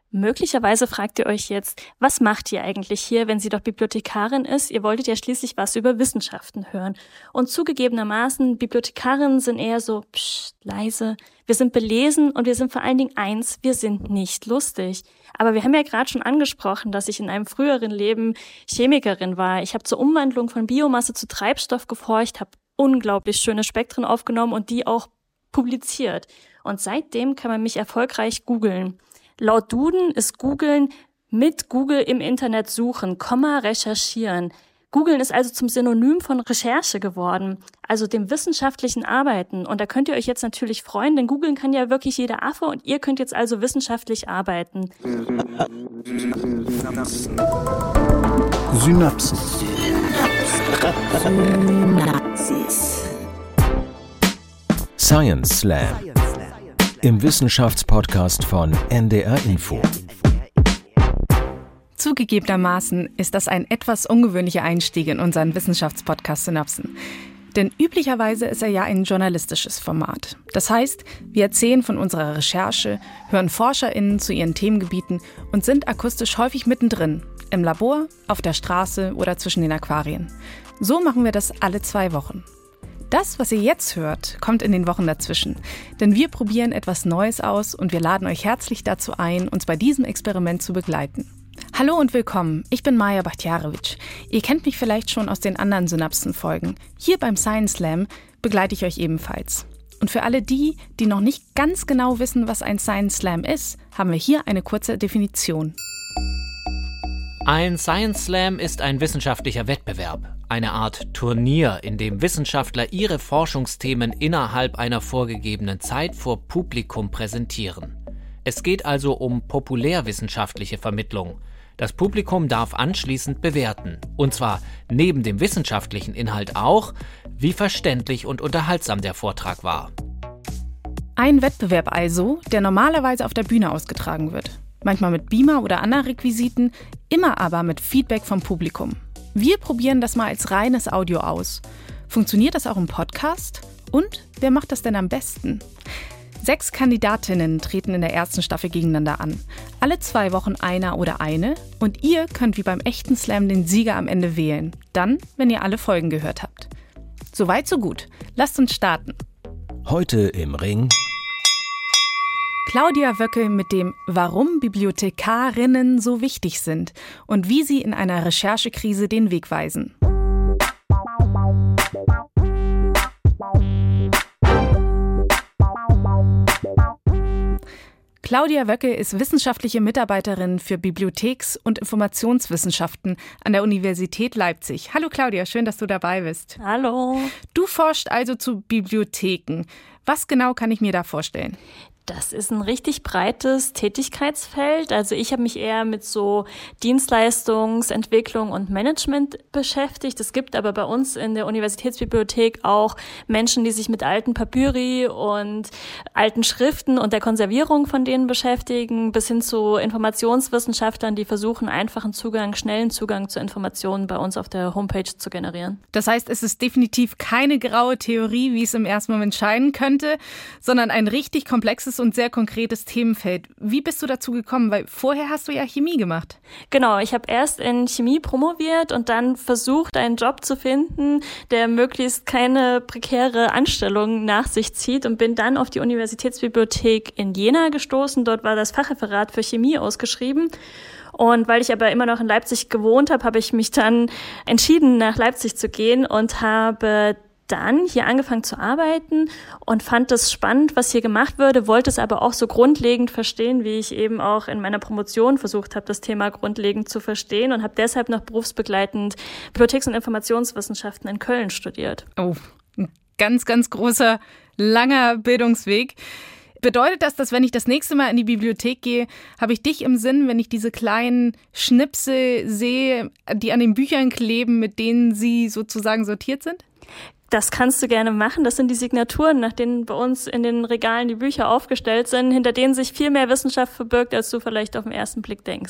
Möglicherweise fragt ihr euch jetzt, was macht ihr eigentlich hier, wenn sie doch Bibliothekarin ist? Ihr wolltet ja schließlich was über Wissenschaften hören. Und zugegebenermaßen, Bibliothekarinnen sind eher so, leise. Wir sind belesen und wir sind vor allen Dingen eins, wir sind nicht lustig. Aber wir haben ja gerade schon angesprochen, dass ich in einem früheren Leben Chemikerin war. Ich habe zur Umwandlung von Biomasse zu Treibstoff geforscht, habe unglaublich schöne Spektren aufgenommen und die auch publiziert. Und seitdem kann man mich erfolgreich googeln. Laut Duden ist Googeln mit Google im Internet suchen, recherchieren. Googeln ist also zum Synonym von Recherche geworden, also dem wissenschaftlichen Arbeiten. Und da könnt ihr euch jetzt natürlich freuen, denn Googeln kann ja wirklich jeder Affe und ihr könnt jetzt also wissenschaftlich arbeiten. Synapsen. Science Slam. Im Wissenschaftspodcast von NDR Info. Zugegebenermaßen ist das ein etwas ungewöhnlicher Einstieg in unseren Wissenschaftspodcast Synapsen. Denn üblicherweise ist er ja ein journalistisches Format. Das heißt, wir erzählen von unserer Recherche, hören ForscherInnen zu ihren Themengebieten und sind akustisch häufig mittendrin. Im Labor, auf der Straße oder zwischen den Aquarien. So machen wir das alle 2 Wochen. Das, was ihr jetzt hört, kommt in den Wochen dazwischen. Denn wir probieren etwas Neues aus und wir laden euch herzlich dazu ein, uns bei diesem Experiment zu begleiten. Hallo und willkommen, ich bin Maja Bachtjarewitsch. Ihr kennt mich vielleicht schon aus den anderen Synapsen-Folgen. Hier beim Science Slam begleite ich euch ebenfalls. Und für alle die noch nicht ganz genau wissen, was ein Science Slam ist, haben wir hier eine kurze Definition. Ein Science Slam ist ein wissenschaftlicher Wettbewerb, eine Art Turnier, in dem Wissenschaftler ihre Forschungsthemen innerhalb einer vorgegebenen Zeit vor Publikum präsentieren. Es geht also um populärwissenschaftliche Vermittlung. Das Publikum darf anschließend bewerten, und zwar neben dem wissenschaftlichen Inhalt auch, wie verständlich und unterhaltsam der Vortrag war. Ein Wettbewerb also, der normalerweise auf der Bühne ausgetragen wird. Manchmal mit Beamer oder anderen Requisiten, immer aber mit Feedback vom Publikum. Wir probieren das mal als reines Audio aus. Funktioniert das auch im Podcast? Und wer macht das denn am besten? 6 Kandidatinnen treten in der ersten Staffel gegeneinander an. Alle 2 Wochen einer oder eine. Und ihr könnt wie beim echten Slam den Sieger am Ende wählen. Dann, wenn ihr alle Folgen gehört habt. Soweit, so gut. Lasst uns starten. Heute im Ring Claudia Wöckel mit dem Warum Bibliothekarinnen so wichtig sind und wie sie in einer Recherchekrise den Weg weisen. Claudia Wöckel ist wissenschaftliche Mitarbeiterin für Bibliotheks- und Informationswissenschaften an der Universität Leipzig. Hallo Claudia, schön, dass du dabei bist. Hallo. Du forschst also zu Bibliotheken. Was genau kann ich mir da vorstellen? Das ist ein richtig breites Tätigkeitsfeld. Also ich habe mich eher mit so Dienstleistungsentwicklung und Management beschäftigt. Es gibt aber bei uns in der Universitätsbibliothek auch Menschen, die sich mit alten Papyri und alten Schriften und der Konservierung von denen beschäftigen, bis hin zu Informationswissenschaftlern, die versuchen, einfachen Zugang, schnellen Zugang zu Informationen bei uns auf der Homepage zu generieren. Das heißt, es ist definitiv keine graue Theorie, wie es im ersten Moment scheinen könnte, sondern ein richtig komplexes und sehr konkretes Themenfeld. Wie bist du dazu gekommen? Weil vorher hast du ja Chemie gemacht. Genau, ich habe erst in Chemie promoviert und dann versucht, einen Job zu finden, der möglichst keine prekäre Anstellung nach sich zieht und bin dann auf die Universitätsbibliothek in Jena gestoßen. Dort war das Fachreferat für Chemie ausgeschrieben. Und weil ich aber immer noch in Leipzig gewohnt habe, habe ich mich dann entschieden, nach Leipzig zu gehen und habe dann hier angefangen zu arbeiten und fand es spannend, was hier gemacht würde, wollte es aber auch so grundlegend verstehen, wie ich eben auch in meiner Promotion versucht habe, das Thema grundlegend zu verstehen und habe deshalb noch berufsbegleitend Bibliotheks- und Informationswissenschaften in Köln studiert. Oh, ein ganz, ganz großer, langer Bildungsweg. Bedeutet das, dass wenn ich das nächste Mal in die Bibliothek gehe, habe ich dich im Sinn, wenn ich diese kleinen Schnipsel sehe, die an den Büchern kleben, mit denen sie sozusagen sortiert sind? Das kannst du gerne machen. Das sind die Signaturen, nach denen bei uns in den Regalen die Bücher aufgestellt sind, hinter denen sich viel mehr Wissenschaft verbirgt, als du vielleicht auf den ersten Blick denkst.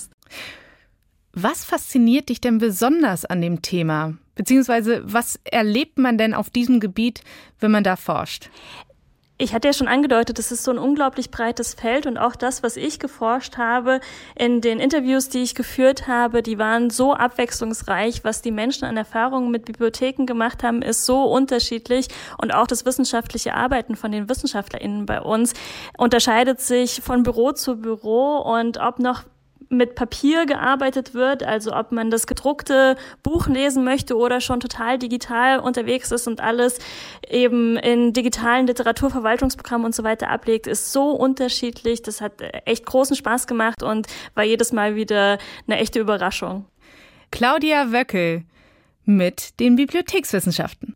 Was fasziniert dich denn besonders an dem Thema? Beziehungsweise was erlebt man denn auf diesem Gebiet, wenn man da forscht? Ich hatte ja schon angedeutet, es ist so ein unglaublich breites Feld und auch das, was ich geforscht habe in den Interviews, die ich geführt habe, die waren so abwechslungsreich. Was die Menschen an Erfahrungen mit Bibliotheken gemacht haben, ist so unterschiedlich und auch das wissenschaftliche Arbeiten von den WissenschaftlerInnen bei uns unterscheidet sich von Büro zu Büro und ob noch mit Papier gearbeitet wird, also ob man das gedruckte Buch lesen möchte oder schon total digital unterwegs ist und alles eben in digitalen Literaturverwaltungsprogrammen und so weiter ablegt, ist so unterschiedlich. Das hat echt großen Spaß gemacht und war jedes Mal wieder eine echte Überraschung. Claudia Wöckel mit den Bibliothekswissenschaften.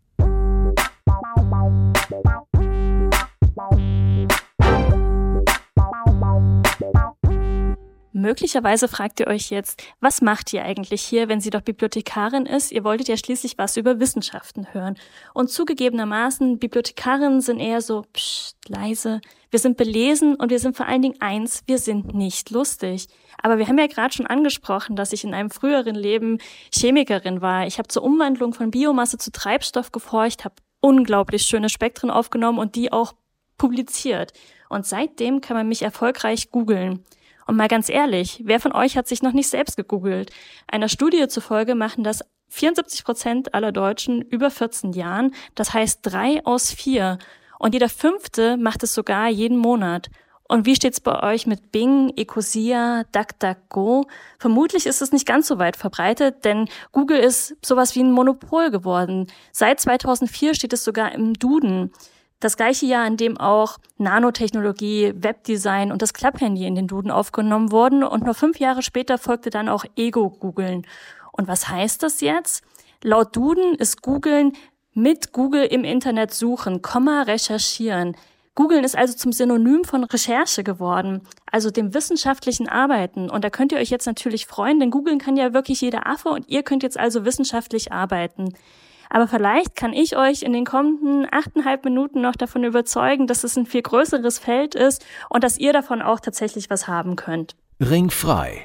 Möglicherweise fragt ihr euch jetzt, was macht ihr eigentlich hier, wenn sie doch Bibliothekarin ist? Ihr wolltet ja schließlich was über Wissenschaften hören. Und zugegebenermaßen, Bibliothekarinnen sind eher so, leise. Wir sind belesen und wir sind vor allen Dingen eins, wir sind nicht lustig. Aber wir haben ja gerade schon angesprochen, dass ich in einem früheren Leben Chemikerin war. Ich habe zur Umwandlung von Biomasse zu Treibstoff geforscht, habe unglaublich schöne Spektren aufgenommen und die auch publiziert. Und seitdem kann man mich erfolgreich googeln. Und mal ganz ehrlich, wer von euch hat sich noch nicht selbst gegoogelt? Einer Studie zufolge machen das 74% aller Deutschen über 14 Jahren, das heißt 3 aus 4. Und jeder 5. macht es sogar jeden Monat. Und wie steht's bei euch mit Bing, Ecosia, DuckDuckGo? Vermutlich ist es nicht ganz so weit verbreitet, denn Google ist sowas wie ein Monopol geworden. Seit 2004 steht es sogar im Duden. Das gleiche Jahr, in dem auch Nanotechnologie, Webdesign und das Klapphandy in den Duden aufgenommen wurden. Und nur 5 Jahre später folgte dann auch Ego-Googeln. Und was heißt das jetzt? Laut Duden ist Googeln mit Google im Internet suchen, recherchieren. Googeln ist also zum Synonym von Recherche geworden, also dem wissenschaftlichen Arbeiten. Und da könnt ihr euch jetzt natürlich freuen, denn Googeln kann ja wirklich jeder Affe und ihr könnt jetzt also wissenschaftlich arbeiten. Aber vielleicht kann ich euch in den kommenden 8,5 Minuten noch davon überzeugen, dass es ein viel größeres Feld ist und dass ihr davon auch tatsächlich was haben könnt. Ringfrei.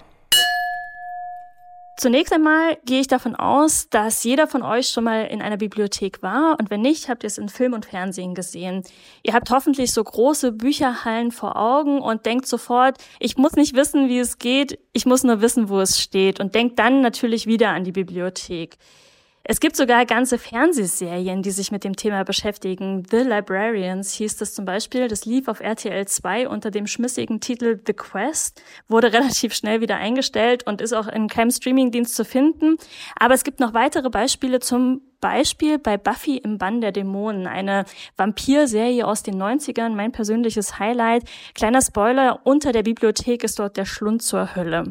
Zunächst einmal gehe ich davon aus, dass jeder von euch schon mal in einer Bibliothek war und wenn nicht, habt ihr es in Film und Fernsehen gesehen. Ihr habt hoffentlich so große Bücherhallen vor Augen und denkt sofort, ich muss nicht wissen, wie es geht, ich muss nur wissen, wo es steht und denkt dann natürlich wieder an die Bibliothek. Es gibt sogar ganze Fernsehserien, die sich mit dem Thema beschäftigen. The Librarians hieß das zum Beispiel. Das lief auf RTL 2 unter dem schmissigen Titel The Quest, wurde relativ schnell wieder eingestellt und ist auch in keinem Streamingdienst zu finden. Aber es gibt noch weitere Beispiele, zum Beispiel bei Buffy im Bann der Dämonen, eine Vampir-Serie aus den 90ern, mein persönliches Highlight. Kleiner Spoiler, unter der Bibliothek ist dort der Schlund zur Hölle.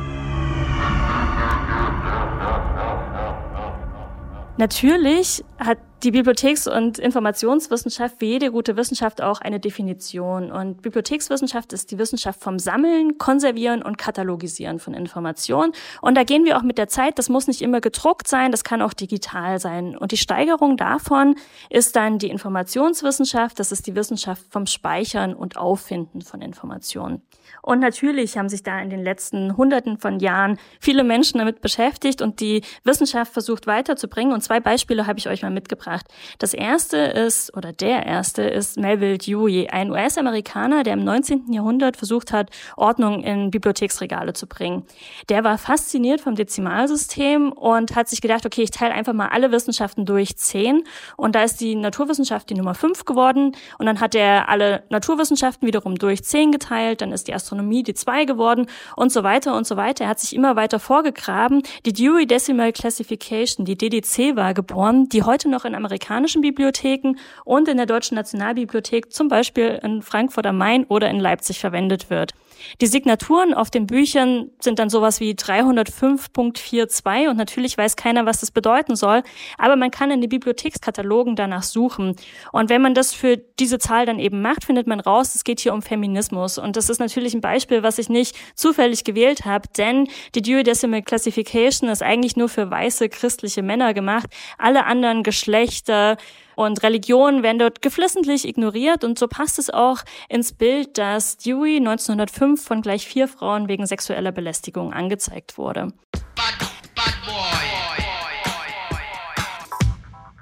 Natürlich hat die Bibliotheks- und Informationswissenschaft wie jede gute Wissenschaft auch eine Definition. Und Bibliothekswissenschaft ist die Wissenschaft vom Sammeln, Konservieren und Katalogisieren von Informationen. Und da gehen wir auch mit der Zeit. Das muss nicht immer gedruckt sein, das kann auch digital sein. Und die Steigerung davon ist dann die Informationswissenschaft. Das ist die Wissenschaft vom Speichern und Auffinden von Informationen. Und natürlich haben sich da in den letzten Hunderten von Jahren viele Menschen damit beschäftigt und die Wissenschaft versucht weiterzubringen. Und 2 Beispiele habe ich euch mal mitgebracht. Der erste ist Melville Dewey, ein US-Amerikaner, der im 19. Jahrhundert versucht hat, Ordnung in Bibliotheksregale zu bringen. Der war fasziniert vom Dezimalsystem und hat sich gedacht, okay, ich teile einfach mal alle Wissenschaften durch 10. Und da ist die Naturwissenschaft die Nummer 5 geworden. Und dann hat er alle Naturwissenschaften wiederum durch 10 geteilt. Dann ist die Astronomie die 2 geworden und so weiter und so weiter. Er hat sich immer weiter vorgegraben. Die Dewey Decimal Classification, die DDC, war geboren, die heute noch in amerikanischen Bibliotheken und in der Deutschen Nationalbibliothek, zum Beispiel in Frankfurt am Main oder in Leipzig, verwendet wird. Die Signaturen auf den Büchern sind dann sowas wie 305.42 und natürlich weiß keiner, was das bedeuten soll, aber man kann in den Bibliothekskatalogen danach suchen. Und wenn man das für diese Zahl dann eben macht, findet man raus, es geht hier um Feminismus. Und das ist natürlich ein Beispiel, was ich nicht zufällig gewählt habe, denn die Dewey Decimal Classification ist eigentlich nur für weiße christliche Männer gemacht. Alle anderen Geschlechter und Religionen werden dort geflissentlich ignoriert und so passt es auch ins Bild, dass Dewey 1905 von gleich 4 Frauen wegen sexueller Belästigung angezeigt wurde.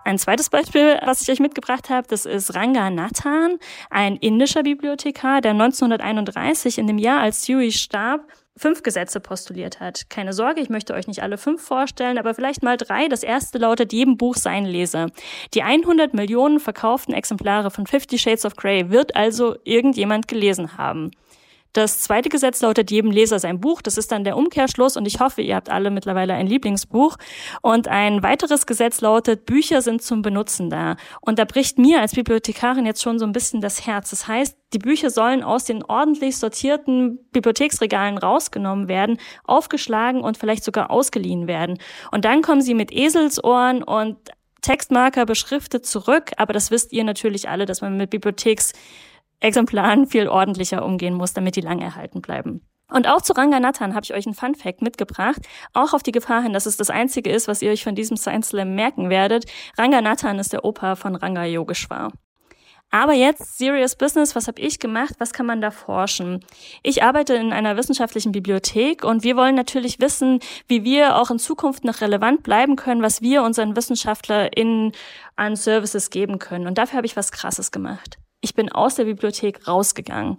Ein zweites Beispiel, was ich euch mitgebracht habe, das ist Ranganathan, ein indischer Bibliothekar, der 1931 in dem Jahr, als Dewey starb, 5 Gesetze postuliert hat. Keine Sorge, ich möchte euch nicht alle 5 vorstellen, aber vielleicht mal 3. Das erste lautet, jedem Buch sein Leser. Die 100 Millionen verkauften Exemplare von 50 Shades of Grey wird also irgendjemand gelesen haben. Das zweite Gesetz lautet, jedem Leser sein Buch. Das ist dann der Umkehrschluss und ich hoffe, ihr habt alle mittlerweile ein Lieblingsbuch. Und ein weiteres Gesetz lautet, Bücher sind zum Benutzen da. Und da bricht mir als Bibliothekarin jetzt schon so ein bisschen das Herz. Das heißt, die Bücher sollen aus den ordentlich sortierten Bibliotheksregalen rausgenommen werden, aufgeschlagen und vielleicht sogar ausgeliehen werden. Und dann kommen sie mit Eselsohren und Textmarker beschriftet zurück. Aber das wisst ihr natürlich alle, dass man mit Bibliotheksexemplaren viel ordentlicher umgehen muss, damit die lang erhalten bleiben. Und auch zu Ranganathan habe ich euch einen Fun-Fact mitgebracht, auch auf die Gefahr hin, dass es das Einzige ist, was ihr euch von diesem Science Slam merken werdet. Ranganathan ist der Opa von Ranga Yogeshwar. Aber jetzt Serious Business, was habe ich gemacht, was kann man da forschen? Ich arbeite in einer wissenschaftlichen Bibliothek und wir wollen natürlich wissen, wie wir auch in Zukunft noch relevant bleiben können, was wir unseren WissenschaftlerInnen an Services geben können. Und dafür habe ich was Krasses gemacht. Ich bin aus der Bibliothek rausgegangen.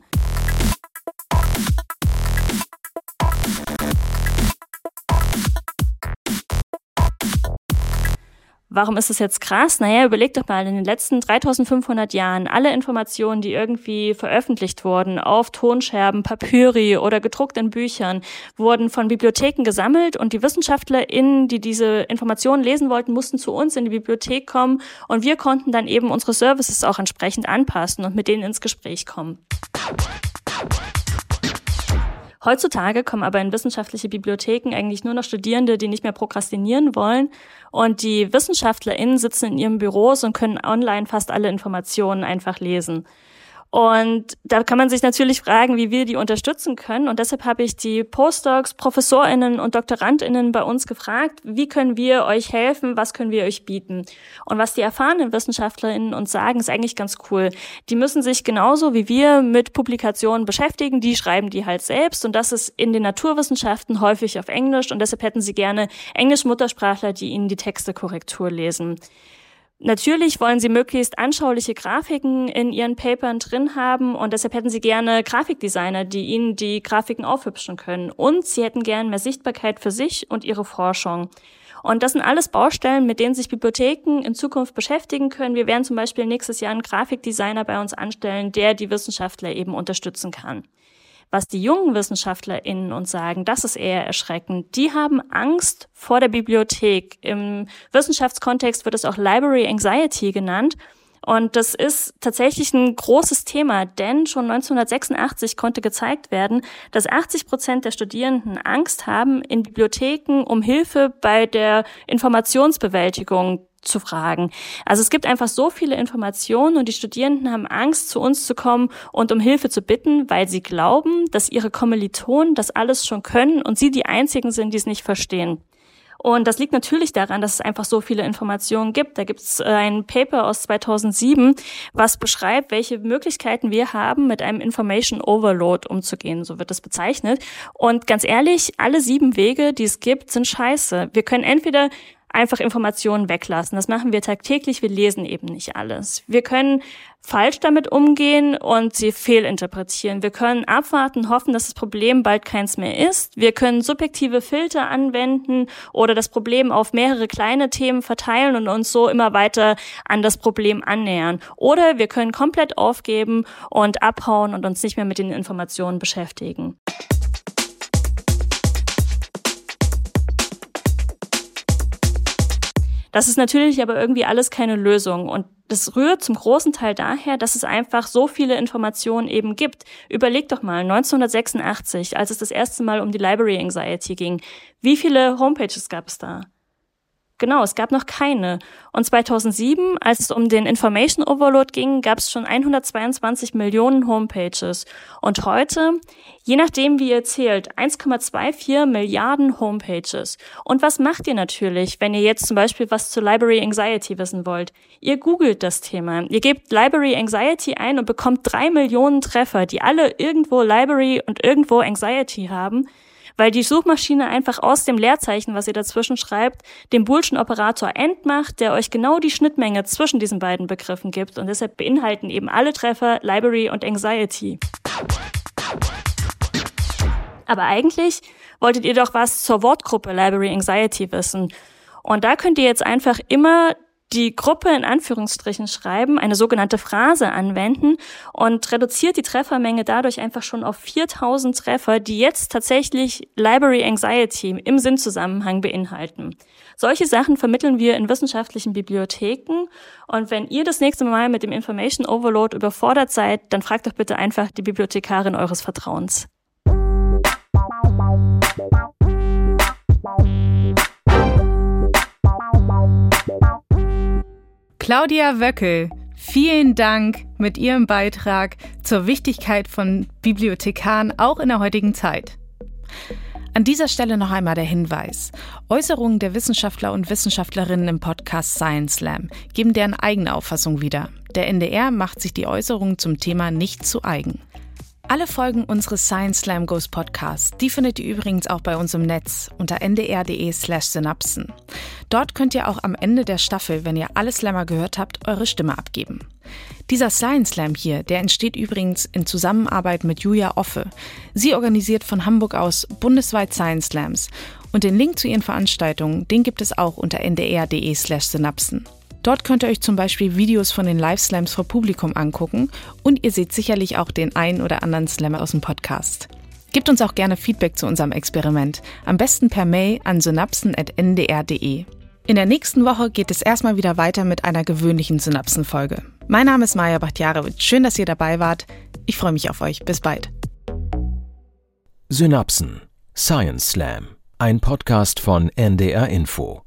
Warum ist es jetzt krass? Naja, überlegt doch mal, in den letzten 3500 Jahren alle Informationen, die irgendwie veröffentlicht wurden, auf Tonscherben, Papyri oder gedruckt in Büchern, wurden von Bibliotheken gesammelt und die WissenschaftlerInnen, die diese Informationen lesen wollten, mussten zu uns in die Bibliothek kommen und wir konnten dann eben unsere Services auch entsprechend anpassen und mit denen ins Gespräch kommen. Heutzutage kommen aber in wissenschaftliche Bibliotheken eigentlich nur noch Studierende, die nicht mehr prokrastinieren wollen. Und die WissenschaftlerInnen sitzen in ihren Büros und können online fast alle Informationen einfach lesen. Und da kann man sich natürlich fragen, wie wir die unterstützen können. Und deshalb habe ich die Postdocs, ProfessorInnen und DoktorandInnen bei uns gefragt, wie können wir euch helfen, was können wir euch bieten? Und was die erfahrenen WissenschaftlerInnen uns sagen, ist eigentlich ganz cool. Die müssen sich genauso wie wir mit Publikationen beschäftigen, die schreiben die halt selbst. Und das ist in den Naturwissenschaften häufig auf Englisch. Und deshalb hätten sie gerne Englisch-Muttersprachler, die ihnen die Texte Korrektur lesen. Natürlich wollen sie möglichst anschauliche Grafiken in ihren Papern drin haben und deshalb hätten sie gerne Grafikdesigner, die ihnen die Grafiken aufhübschen können. Und sie hätten gern mehr Sichtbarkeit für sich und ihre Forschung. Und das sind alles Baustellen, mit denen sich Bibliotheken in Zukunft beschäftigen können. Wir werden zum Beispiel nächstes Jahr einen Grafikdesigner bei uns anstellen, der die Wissenschaftler eben unterstützen kann. Was die jungen WissenschaftlerInnen uns sagen, das ist eher erschreckend. Die haben Angst vor der Bibliothek. Im Wissenschaftskontext wird es auch Library Anxiety genannt. Und das ist tatsächlich ein großes Thema, denn schon 1986 konnte gezeigt werden, dass 80% der Studierenden Angst haben, in Bibliotheken um Hilfe bei der Informationsbewältigung zu fragen. Also es gibt einfach so viele Informationen und die Studierenden haben Angst, zu uns zu kommen und um Hilfe zu bitten, weil sie glauben, dass ihre Kommilitonen das alles schon können und sie die Einzigen sind, die es nicht verstehen. Und das liegt natürlich daran, dass es einfach so viele Informationen gibt. Da gibt es ein Paper aus 2007, was beschreibt, welche Möglichkeiten wir haben, mit einem Information Overload umzugehen, so wird das bezeichnet. Und ganz ehrlich, alle 7 Wege, die es gibt, sind scheiße. Wir können entweder einfach Informationen weglassen. Das machen wir tagtäglich, wir lesen eben nicht alles. Wir können falsch damit umgehen und sie fehlinterpretieren. Wir können abwarten, hoffen, dass das Problem bald keins mehr ist. Wir können subjektive Filter anwenden oder das Problem auf mehrere kleine Themen verteilen und uns so immer weiter an das Problem annähern. Oder wir können komplett aufgeben und abhauen und uns nicht mehr mit den Informationen beschäftigen. Das ist natürlich aber irgendwie alles keine Lösung und das rührt zum großen Teil daher, dass es einfach so viele Informationen eben gibt. Überleg doch mal, 1986, als es das erste Mal um die Library Anxiety ging, wie viele Homepages gab es da? Genau, es gab noch keine. Und 2007, als es um den Information Overload ging, gab es schon 122 Millionen Homepages. Und heute, je nachdem wie ihr zählt, 1,24 Milliarden Homepages. Und was macht ihr natürlich, wenn ihr jetzt zum Beispiel was zur Library Anxiety wissen wollt? Ihr googelt das Thema. Ihr gebt Library Anxiety ein und bekommt 3 Millionen Treffer, die alle irgendwo Library und irgendwo Anxiety haben. weil die Suchmaschine einfach aus dem Leerzeichen, was ihr dazwischen schreibt, den boolschen Operator AND macht, der euch genau die Schnittmenge zwischen diesen beiden Begriffen gibt. Und deshalb beinhalten eben alle Treffer Library und Anxiety. Aber eigentlich wolltet ihr doch was zur Wortgruppe Library Anxiety wissen. Und da könnt ihr jetzt einfach immer die Gruppe in Anführungsstrichen schreiben, eine sogenannte Phrase anwenden und reduziert die Treffermenge dadurch einfach schon auf 4000 Treffer, die jetzt tatsächlich Library Anxiety im Sinnzusammenhang beinhalten. Solche Sachen vermitteln wir in wissenschaftlichen Bibliotheken und wenn ihr das nächste Mal mit dem Information Overload überfordert seid, dann fragt doch bitte einfach die Bibliothekarin eures Vertrauens. Claudia Wöckel, vielen Dank mit Ihrem Beitrag zur Wichtigkeit von Bibliothekaren auch in der heutigen Zeit. An dieser Stelle noch einmal der Hinweis. Äußerungen der Wissenschaftler und Wissenschaftlerinnen im Podcast Science Slam geben deren eigene Auffassung wieder. Der NDR macht sich die Äußerungen zum Thema nicht zu eigen. Alle Folgen unseres Science Slam Goes Podcasts, die findet ihr übrigens auch bei uns im Netz unter ndr.de/synapsen. Dort könnt ihr auch am Ende der Staffel, wenn ihr alle Slammer gehört habt, eure Stimme abgeben. Dieser Science Slam hier, der entsteht übrigens in Zusammenarbeit mit Julia Offe. Sie organisiert von Hamburg aus bundesweit Science Slams. Und den Link zu ihren Veranstaltungen, den gibt es auch unter ndr.de/synapsen. Dort könnt ihr euch zum Beispiel Videos von den Live-Slams vor Publikum angucken und ihr seht sicherlich auch den einen oder anderen Slammer aus dem Podcast. Gebt uns auch gerne Feedback zu unserem Experiment, am besten per Mail an synapsen@ndr.de. In der nächsten Woche geht es erstmal wieder weiter mit einer gewöhnlichen Synapsen-Folge. Mein Name ist Maja Bachtjarewitsch. Schön, dass ihr dabei wart. Ich freue mich auf euch. Bis bald. Synapsen. Science Slam. Ein Podcast von NDR Info.